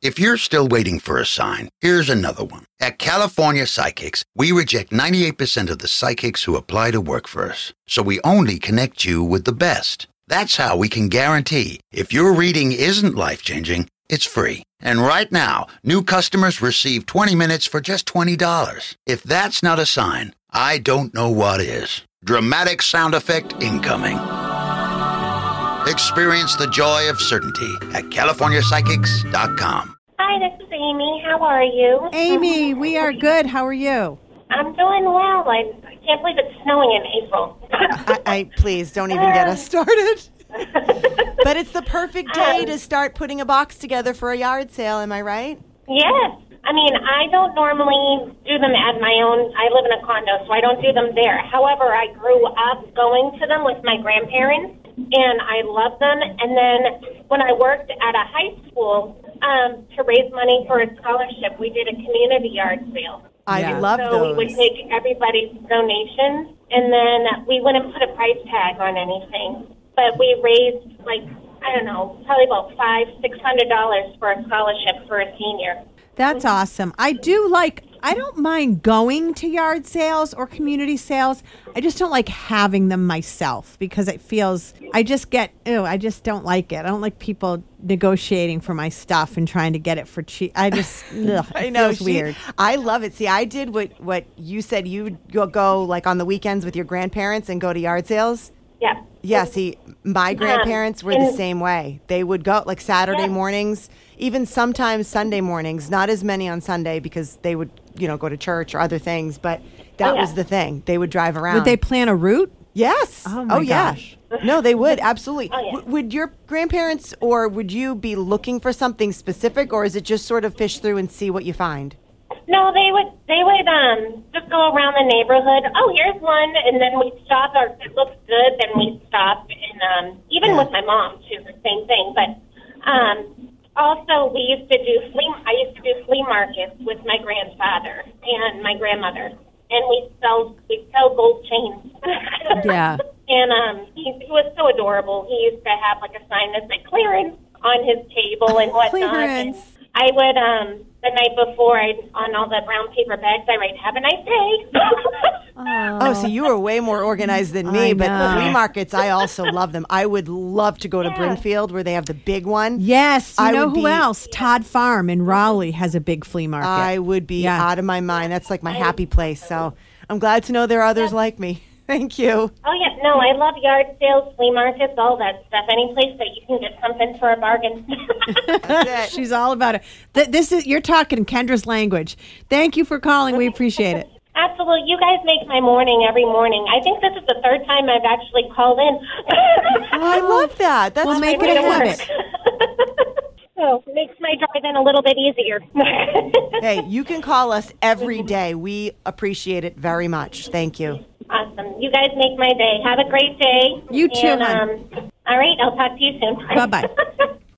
If you're still waiting for a sign, here's another one. At California Psychics, we reject 98% of the psychics who apply to work for us. So we only connect you with the best. That's how we can guarantee if your reading isn't life-changing, it's free. And right now, new customers receive 20 minutes for just $20. If that's not a sign, I don't know what is. Dramatic sound effect incoming. Experience the joy of certainty at CaliforniaPsychics.com. Hi, this is Amy. How are you? Amy, we are good. How are you? I'm doing well. I can't believe it's snowing in April. I please don't even get us started. But it's the perfect day to start putting a box together for a yard sale, am I right? Yes. I mean, I don't normally do them at my own. I live in a condo, so I don't do them there. However, I grew up going to them with my grandparents, and I love them. And then when I worked at a high school to raise money for a scholarship, we did a community yard sale. I love so those. we would take everybody's donations, and then we wouldn't put a price tag on anything. But we raised, probably about $500-$600 for a scholarship for a senior. That's awesome. I don't mind going to yard sales or community sales. I just don't like having them myself because it feels, I just don't like it. I don't like people negotiating for my stuff and trying to get it for cheap. I know. Feels weird. I love it. See, I did what you said. You go like on the weekends with your grandparents and go to yard sales. Yeah. Yeah, see, my grandparents were the same way. They would go like Saturday mornings, even sometimes Sunday mornings, not as many on Sunday because they would, go to church or other things, but that was the thing. They would drive around. Would they plan a route? Yes. Oh, my gosh. Yeah. No, they would, absolutely. Oh, yeah. Would your grandparents or would you be looking for something specific, or is it just sort of fish through and see what you find? No, they would just go around the neighborhood. Oh, here's one, and then we'd stop. Or if it looks good, then we'd stop. And even with my mom, too, the same thing. But also, I used to do flea markets with my grandfather and my grandmother, and we'd sell gold chains. Yeah. And he was so adorable. He used to have like a sign that said clearance on his table and whatnot. Clearance. And I would, the night before, on all the brown paper bags, I write, "Have a nice day." Oh, so you were way more organized than me, but flea markets, I also love them. I would love to go to Brimfield where they have the big one. Yes. You know who else? Todd Farm in Raleigh has a big flea market. I would be out of my mind. That's like my happy place. So I'm glad to know there are others like me. Thank you. Oh, yeah. No, I love yard sales, flea markets, all that stuff. Any place that you can get something for a bargain. That's it. She's all about it. You're talking Kendra's language. Thank you for calling. We appreciate it. Absolutely. You guys make my morning every morning. I think this is the third time I've actually called in. I love that. That's We'll make it a habit. So it makes my drive in a little bit easier. Hey, you can call us every day. We appreciate it very much. Thank you. Awesome. You guys make my day. Have a great day. You too, hon. All right. I'll talk to you soon. Bye-bye.